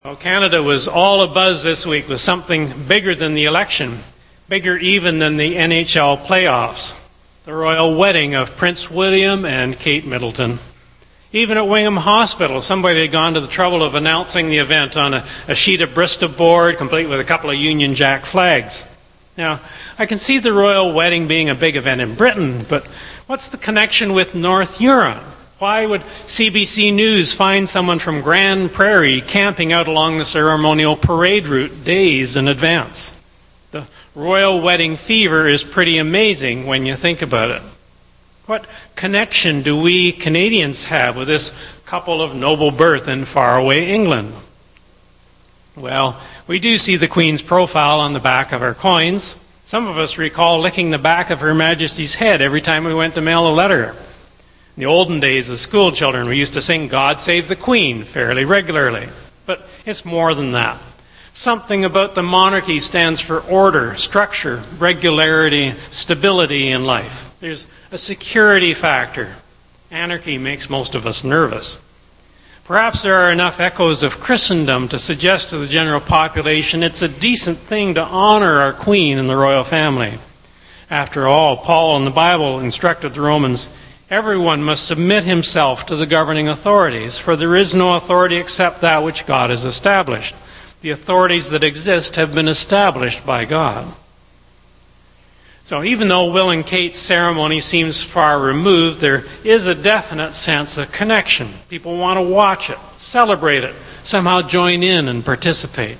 Well, Canada was all abuzz this week with something bigger than the election, bigger even than the NHL playoffs, the royal wedding of Prince William and Kate Middleton. Even at Wingham Hospital, somebody had gone to the trouble of announcing the event on a sheet of Bristol board, complete with a couple of Union Jack flags. Now, I can see the royal wedding being a big event in Britain, but what's the connection with North Huron? Why would CBC News find someone from Grand Prairie camping out along the ceremonial parade route days in advance? The royal wedding fever is pretty amazing when you think about it. What connection do we Canadians have with this couple of noble birth in faraway England? Well, we do see the Queen's profile on the back of our coins. Some of us recall licking the back of Her Majesty's head every time we went to mail a letter. In the olden days as school children, we used to sing God Save the Queen fairly regularly. But it's more than that. Something about the monarchy stands for order, structure, regularity, stability in life. There's a security factor. Anarchy makes most of us nervous. Perhaps there are enough echoes of Christendom to suggest to the general population it's a decent thing to honor our Queen and the royal family. After all, Paul in the Bible instructed the Romans, everyone must submit himself to the governing authorities, for there is no authority except that which God has established. The authorities that exist have been established by God. So even though Will and Kate's ceremony seems far removed, there is a definite sense of connection. People want to watch it, celebrate it, somehow join in and participate.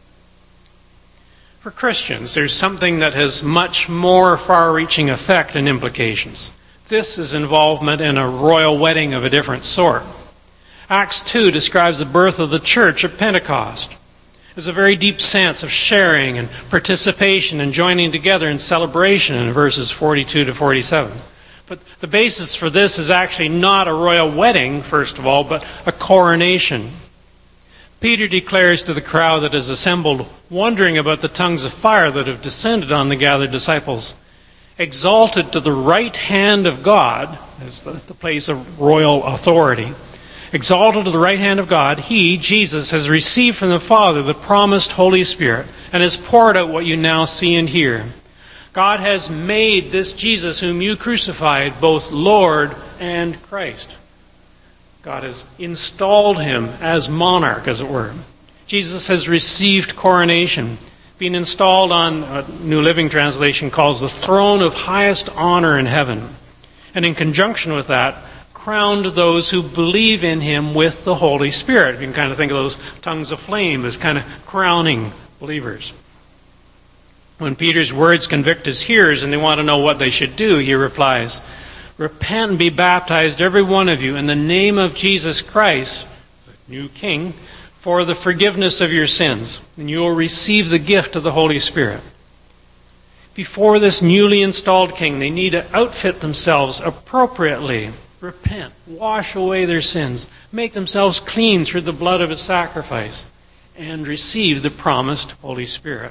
For Christians, there's something that has much more far-reaching effect and implications. This is involvement in a royal wedding of a different sort. Acts 2 describes the birth of the church at Pentecost. There's a very deep sense of sharing and participation and joining together in celebration in verses 42 to 47. But the basis for this is actually not a royal wedding, first of all, but a coronation. Peter declares to the crowd that is assembled, wondering about the tongues of fire that have descended on the gathered disciples, exalted to the right hand of God, as the place of royal authority, exalted to the right hand of God, He, Jesus, has received from the Father the promised Holy Spirit and has poured out what you now see and hear. God has made this Jesus whom you crucified both Lord and Christ. God has installed Him as monarch, as it were. Jesus has received coronation, being installed on, New Living Translation calls the throne of highest honor in heaven. And in conjunction with that, crowned those who believe in Him with the Holy Spirit. You can kind of think of those tongues of flame as kind of crowning believers. When Peter's words convict his hearers and they want to know what they should do, he replies, repent and be baptized, every one of you, in the name of Jesus Christ, the new King, for the forgiveness of your sins, and you will receive the gift of the Holy Spirit. Before this newly installed King, they need to outfit themselves appropriately. Repent, wash away their sins, make themselves clean through the blood of His sacrifice, and receive the promised Holy Spirit.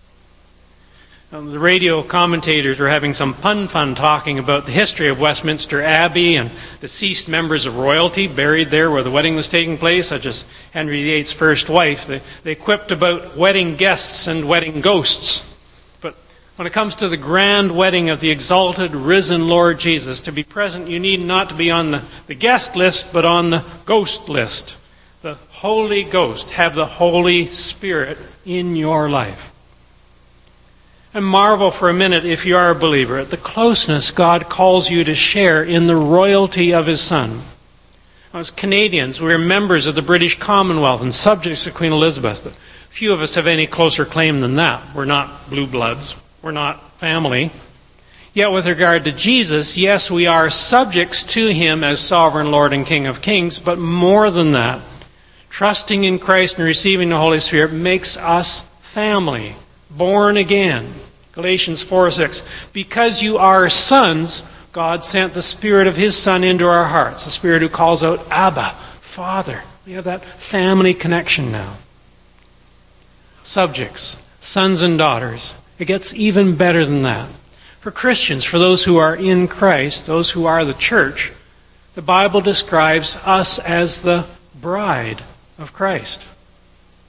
The radio commentators were having some fun talking about the history of Westminster Abbey and deceased members of royalty buried there where the wedding was taking place, such as Henry VIII's first wife. They quipped about wedding guests and wedding ghosts. But when it comes to the grand wedding of the exalted, risen Lord Jesus, to be present, you need not to be on the guest list, but on the ghost list. The Holy Ghost, have the Holy Spirit in your life. And marvel for a minute, if you are a believer, at the closeness God calls you to share in the royalty of His Son. As Canadians, we are members of the British Commonwealth and subjects of Queen Elizabeth, but few of us have any closer claim than that. We're not blue bloods. We're not family. Yet with regard to Jesus, yes, we are subjects to Him as sovereign Lord and King of Kings, but more than that, trusting in Christ and receiving the Holy Spirit makes us family, born again. Galatians 4:6. Because you are sons, God sent the Spirit of His Son into our hearts, the Spirit who calls out, Abba, Father. We have that family connection now. Subjects, sons and daughters. It gets even better than that. For Christians, for those who are in Christ, those who are the church, the Bible describes us as the bride of Christ.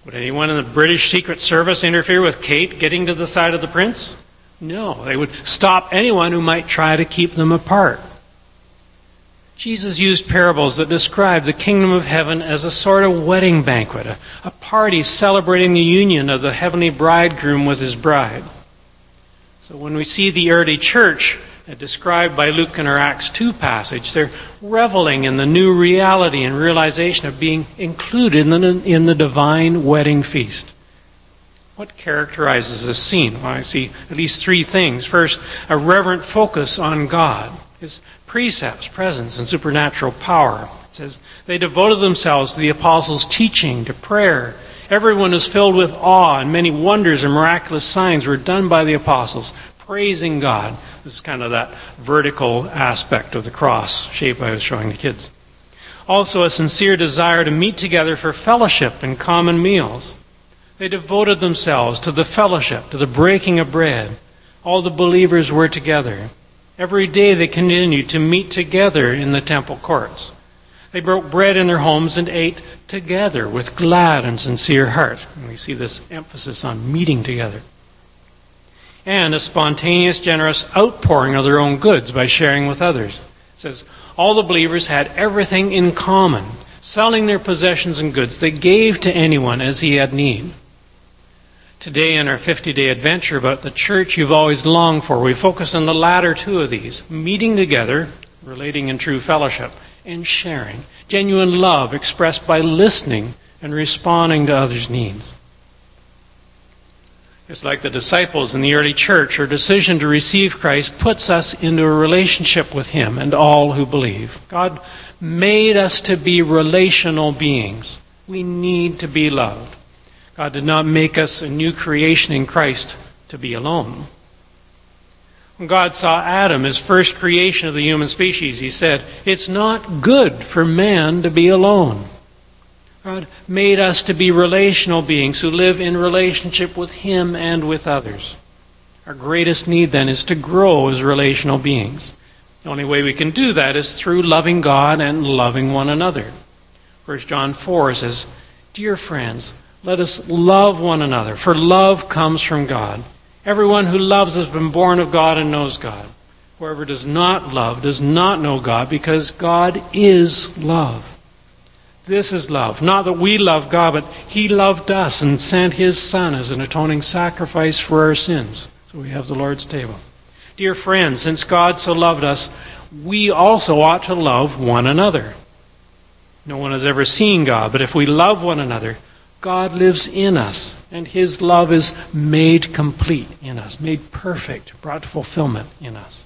Would anyone in the British Secret Service interfere with Kate getting to the side of the prince? No, they would stop anyone who might try to keep them apart. Jesus used parables that describe the kingdom of heaven as a sort of wedding banquet, a party celebrating the union of the heavenly bridegroom with his bride. So when we see the early church described by Luke in our Acts 2 passage, they're reveling in the new reality and realization of being included in the divine wedding feast. What characterizes this scene? Well, I see at least three things. First, a reverent focus on God, His precepts, presence, and supernatural power. It says, they devoted themselves to the apostles' teaching, to prayer. Everyone was filled with awe, and many wonders and miraculous signs were done by the apostles, praising God. This is kind of that vertical aspect of the cross shape I was showing the kids. Also, a sincere desire to meet together for fellowship and common meals. They devoted themselves to the fellowship, to the breaking of bread. All the believers were together. Every day they continued to meet together in the temple courts. They broke bread in their homes and ate together with glad and sincere heart. And we see this emphasis on meeting together. And a spontaneous, generous outpouring of their own goods by sharing with others. It says, all the believers had everything in common. Selling their possessions and goods, they gave to anyone as he had need. Today in our 50-day adventure about the church you've always longed for, we focus on the latter two of these, meeting together, relating in true fellowship, and sharing. Genuine love expressed by listening and responding to others' needs. It's like the disciples in the early church, our decision to receive Christ puts us into a relationship with Him and all who believe. God made us to be relational beings. We need to be loved. God did not make us a new creation in Christ to be alone. When God saw Adam, his first creation of the human species, He said, it's not good for man to be alone. God made us to be relational beings who live in relationship with Him and with others. Our greatest need then is to grow as relational beings. The only way we can do that is through loving God and loving one another. 1 John 4 says, dear friends, let us love one another, for love comes from God. Everyone who loves has been born of God and knows God. Whoever does not love does not know God, because God is love. This is love. Not that we love God, but He loved us and sent His Son as an atoning sacrifice for our sins. So we have the Lord's table. Dear friends, since God so loved us, we also ought to love one another. No one has ever seen God, but if we love one another, God lives in us, and His love is made complete in us, made perfect, brought to fulfillment in us.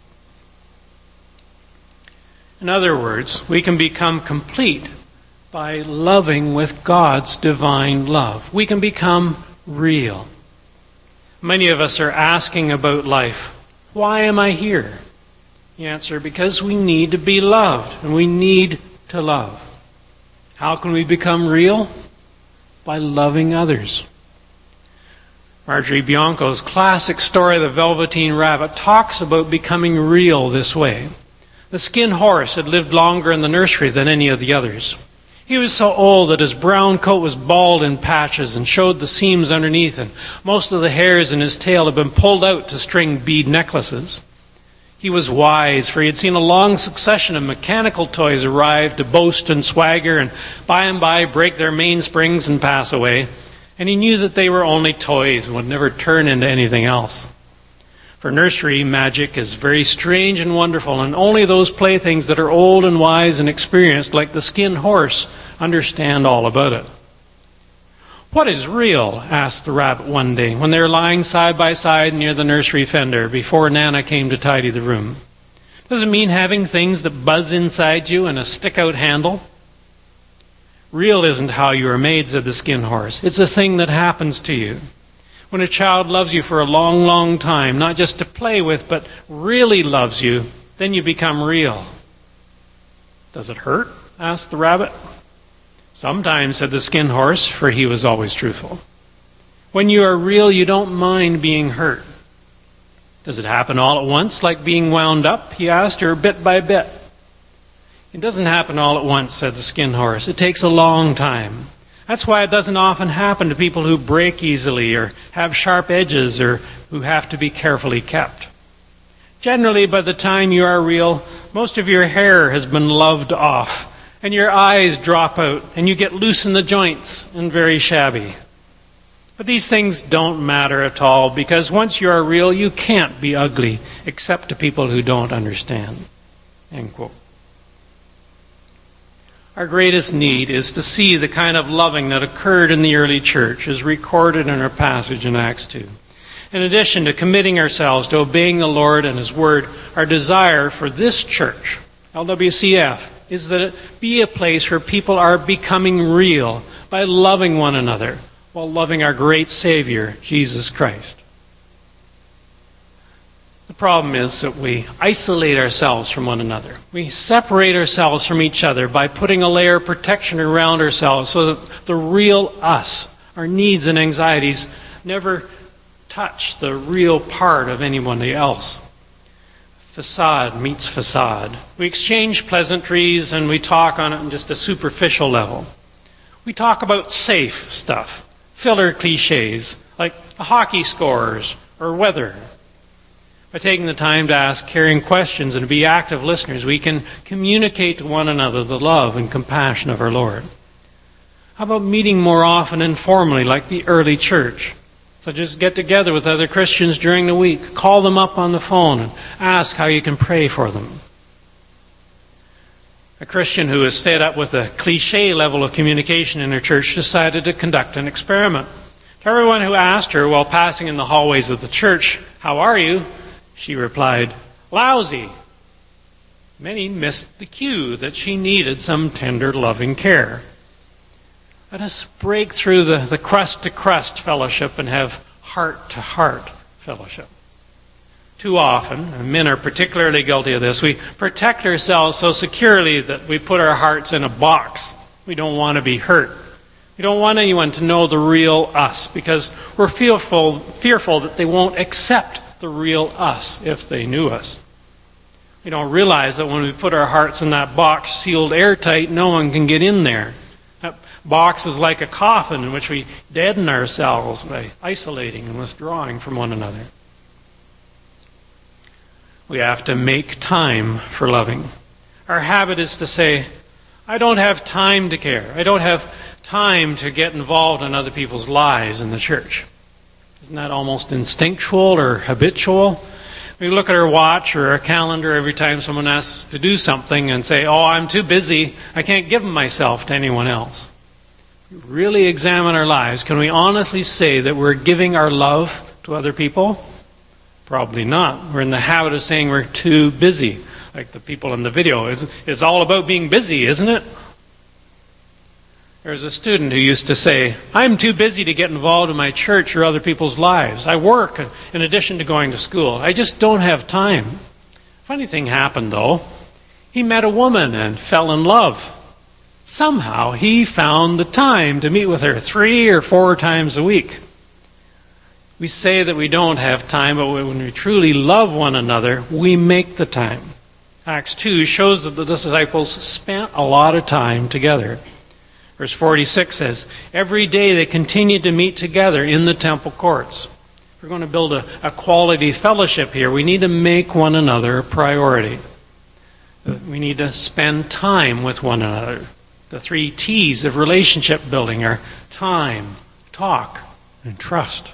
In other words, we can become complete by loving with God's divine love. We can become real. Many of us are asking about life. Why am I here? The answer, because we need to be loved, and we need to love. How can we become real? By loving others. Marjorie Bianco's classic story, The Velveteen Rabbit, talks about becoming real this way. The skin horse had lived longer in the nursery than any of the others. He was so old that his brown coat was bald in patches and showed the seams underneath, and most of the hairs in his tail had been pulled out to string bead necklaces. He was wise, for he had seen a long succession of mechanical toys arrive to boast and swagger and by break their mainsprings and pass away. And he knew that they were only toys and would never turn into anything else. For nursery, magic is very strange and wonderful, and only those playthings that are old and wise and experienced, like the skin horse, understand all about it. What is real? Asked the rabbit one day when they were lying side by side near the nursery fender before Nana came to tidy the room. Does it mean having things that buzz inside you and a stick-out handle? Real isn't how you are made, said the skin horse. It's a thing that happens to you. When a child loves you for a long, long time, not just to play with, but really loves you, then you become real. Does it hurt? Asked the rabbit. Sometimes, said the skin horse, for he was always truthful. When you are real, you don't mind being hurt. Does it happen all at once, like being wound up, he asked, or bit by bit? It doesn't happen all at once, said the skin horse. It takes a long time. That's why it doesn't often happen to people who break easily or have sharp edges or who have to be carefully kept. Generally, by the time you are real, most of your hair has been loved off, and your eyes drop out, and you get loose in the joints and very shabby. But these things don't matter at all, because once you are real, you can't be ugly, except to people who don't understand. End quote. Our greatest need is to see the kind of loving that occurred in the early church, as recorded in our passage in Acts 2. In addition to committing ourselves to obeying the Lord and His Word, our desire for this church, LWCF, is that it be a place where people are becoming real by loving one another while loving our great Savior, Jesus Christ. The problem is that we isolate ourselves from one another. We separate ourselves from each other by putting a layer of protection around ourselves so that the real us, our needs and anxieties, never touch the real part of anybody else. Facade meets facade. We exchange pleasantries and we talk on just a superficial level. We talk about safe stuff, filler cliches, like the hockey scores or weather. By taking the time to ask caring questions and to be active listeners, we can communicate to one another the love and compassion of our Lord. How about meeting more often informally like the early church? So just get together with other Christians during the week, call them up on the phone and ask how you can pray for them. A Christian who is fed up with a cliche level of communication in her church decided to conduct an experiment. To everyone who asked her while passing in the hallways of the church, "How are you?" she replied, "Lousy." Many missed the cue that she needed some tender, loving care. Let us break through the crust-to-crust fellowship and have heart-to-heart fellowship. Too often, and men are particularly guilty of this, we protect ourselves so securely that we put our hearts in a box. We don't want to be hurt. We don't want anyone to know the real us because we're fearful that they won't accept the real us if they knew us. We don't realize that when we put our hearts in that box sealed airtight, no one can get in there. That box is like a coffin in which we deaden ourselves by isolating and withdrawing from one another. We have to make time for loving. Our habit is to say, "I don't have time to care. I don't have time to get involved in other people's lives in the church." Isn't that almost instinctual or habitual? We look at our watch or our calendar every time someone asks to do something and say, "Oh, I'm too busy. I can't give myself to anyone else." We really examine our lives. Can we honestly say that we're giving our love to other people? Probably not. We're in the habit of saying we're too busy. Like the people in the video. It's all about being busy, isn't it? There's a student who used to say, "I'm too busy to get involved in my church or other people's lives. I work in addition to going to school. I just don't have time." Funny thing happened, though. He met a woman and fell in love. Somehow he found the time to meet with her 3 or 4 times a week. We say that we don't have time, but when we truly love one another, we make the time. Acts 2 shows that the disciples spent a lot of time together. Verse 46 says, every day they continued to meet together in the temple courts. If we're going to build a quality fellowship here, we need to make one another a priority. We need to spend time with one another. The 3 T's of relationship building are time, talk, and trust.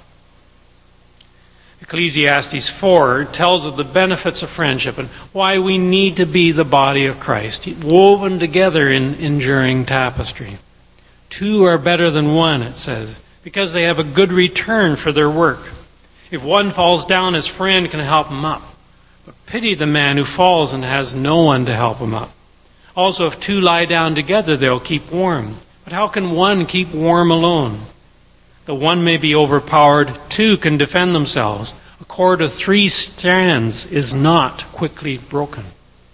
Ecclesiastes 4 tells of the benefits of friendship and why we need to be the body of Christ, woven together in enduring tapestry. 2 are better than 1, it says, because they have a good return for their work. If one falls down, his friend can help him up. But pity the man who falls and has no one to help him up. Also, if 2 lie down together, they'll keep warm. But how can one keep warm alone? Though one may be overpowered, 2 can defend themselves. A cord of 3 strands is not quickly broken.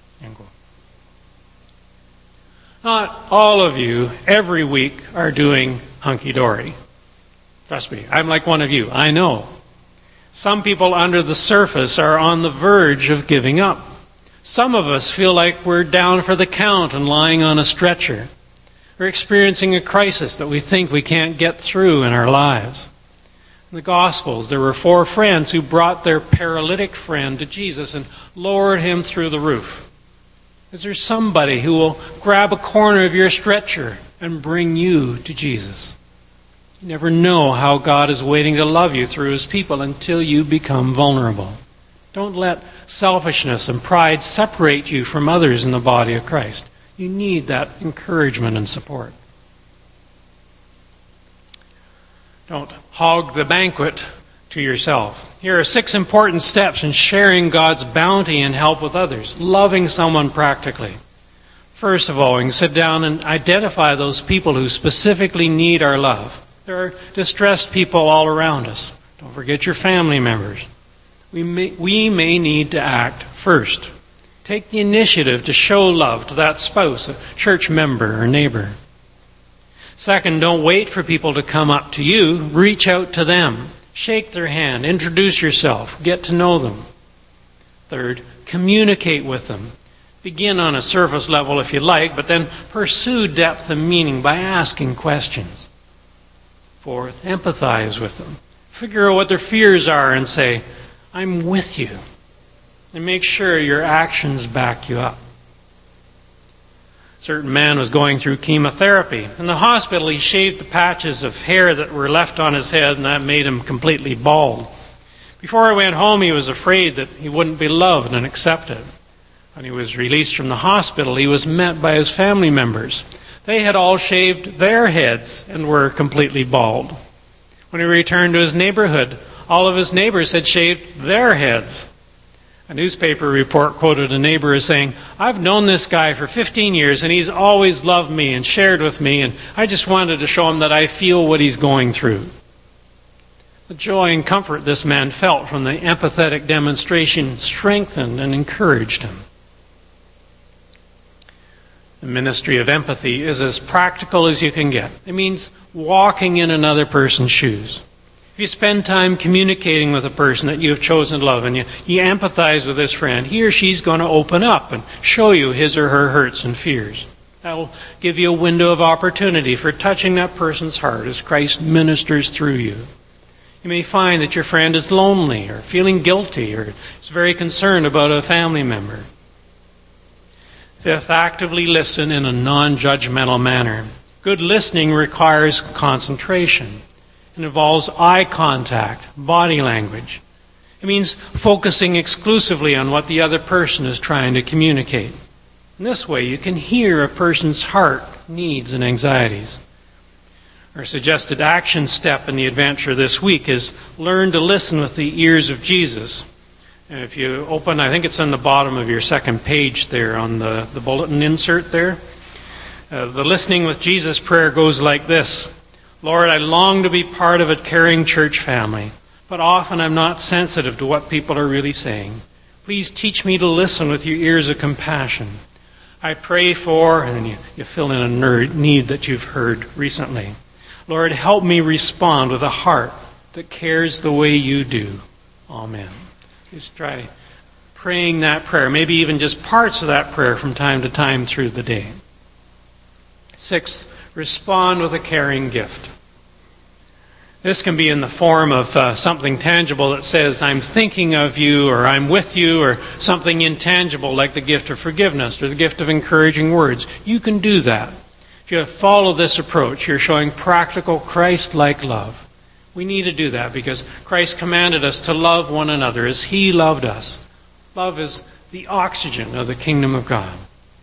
Not all of you every week are doing hunky-dory. Trust me, I'm like one of you. I know. Some people under the surface are on the verge of giving up. Some of us feel like we're down for the count and lying on a stretcher. We're experiencing a crisis that we think we can't get through in our lives. In the Gospels, there were 4 friends who brought their paralytic friend to Jesus and lowered him through the roof. Is there somebody who will grab a corner of your stretcher and bring you to Jesus? You never know how God is waiting to love you through His people until you become vulnerable. Don't let selfishness and pride separate you from others in the body of Christ. You need that encouragement and support. Don't hog the banquet to yourself. Here are 6 important steps in sharing God's bounty and help with others. Loving someone practically. First of all, we can sit down and identify those people who specifically need our love. There are distressed people all around us. Don't forget your family members. We may need to act first. Take the initiative to show love to that spouse, a church member or neighbor. Second, don't wait for people to come up to you. Reach out to them. Shake their hand. Introduce yourself. Get to know them. Third, communicate with them. Begin on a surface level if you like, but then pursue depth and meaning by asking questions. Fourth, empathize with them. Figure out what their fears are and say, I'm with you. And make sure your actions back you up. A certain man was going through chemotherapy. In the hospital, he shaved the patches of hair that were left on his head, and that made him completely bald. Before he went home, he was afraid that he wouldn't be loved and accepted. When he was released from the hospital, he was met by his family members. They had all shaved their heads and were completely bald. When he returned to his neighborhood, all of his neighbors had shaved their heads. A newspaper report quoted a neighbor as saying, I've known this guy for 15 years and he's always loved me and shared with me, and I just wanted to show him that I feel what he's going through. The joy and comfort this man felt from the empathetic demonstration strengthened and encouraged him. The ministry of empathy is as practical as you can get. It means walking in another person's shoes. If you spend time communicating with a person that you have chosen to love and you empathize with this friend, he or she's going to open up and show you his or her hurts and fears. That will give you a window of opportunity for touching that person's heart as Christ ministers through you. You may find that your friend is lonely or feeling guilty or is very concerned about a family member. Fifth, actively listen in a non-judgmental manner. Good listening requires concentration. It involves eye contact, body language. It means focusing exclusively on what the other person is trying to communicate. In this way, you can hear a person's heart, needs, and anxieties. Our suggested action step in the adventure this week is learn to listen with the ears of Jesus. And if you open, I think it's on the bottom of your second page there on the bulletin insert there. The Listening with Jesus prayer goes like this. Lord, I long to be part of a caring church family, but often I'm not sensitive to what people are really saying. Please teach me to listen with your ears of compassion. I pray for, and then you fill in a need that you've heard recently. Lord, help me respond with a heart that cares the way you do. Amen. Just try praying that prayer, maybe even just parts of that prayer from time to time through the day. Sixth, respond with a caring gift. This can be in the form of something tangible that says, I'm thinking of you, or I'm with you, or something intangible like the gift of forgiveness or the gift of encouraging words. You can do that. If you follow this approach, you're showing practical Christ-like love. We need to do that because Christ commanded us to love one another as He loved us. Love is the oxygen of the kingdom of God.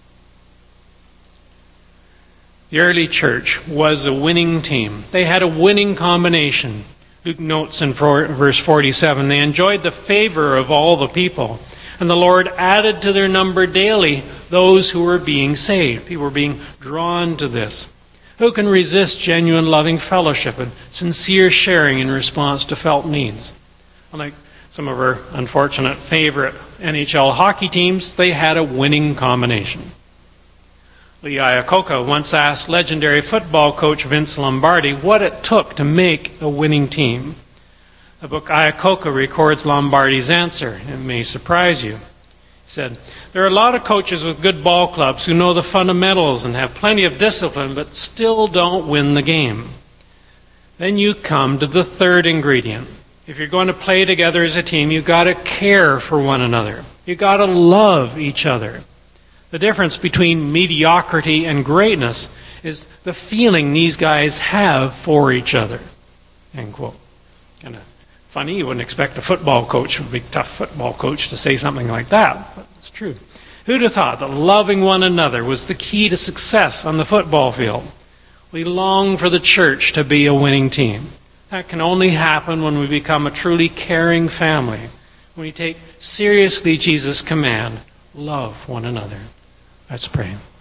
The early church was a winning team. They had a winning combination. Luke notes in verse 47, they enjoyed the favor of all the people, and the Lord added to their number daily those who were being saved. People were being drawn to this. Who can resist genuine loving fellowship and sincere sharing in response to felt needs? Unlike some of our unfortunate favorite NHL hockey teams, they had a winning combination. Lee Iacocca once asked legendary football coach Vince Lombardi what it took to make a winning team. The book Iacocca records Lombardi's answer. It may surprise you. He said, there are a lot of coaches with good ball clubs who know the fundamentals and have plenty of discipline, but still don't win the game. Then you come to the third ingredient. If you're going to play together as a team, you've got to care for one another. You've got to love each other. The difference between mediocrity and greatness is the feeling these guys have for each other. End quote. Kind of funny. You wouldn't expect a football coach, a big tough football coach, to say something like that, but it's true. Who'd have thought that loving one another was the key to success on the football field? We long for the church to be a winning team. That can only happen when we become a truly caring family, when we take seriously Jesus' command, love one another. Let's pray.